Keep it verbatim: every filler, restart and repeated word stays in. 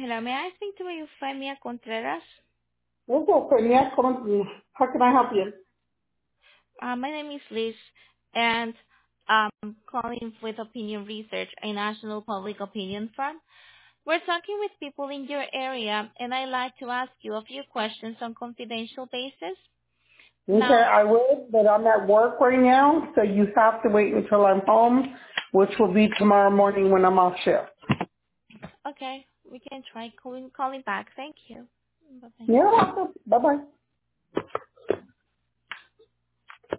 Hello, may I speak to Eufemia Contreras? This is Eugenia. How can I help you? Uh, my name is Liz, and I'm calling with Opinion Research, a national public opinion firm. We're talking with people in your area, and I'd like to ask you a few questions on confidential basis. Okay, Now, I would, but I'm at work right now, so you have to wait until I'm home, which will be tomorrow morning when I'm off shift. okay, we can try calling calling back. Thank you. Bye-bye. You're welcome. Bye-bye.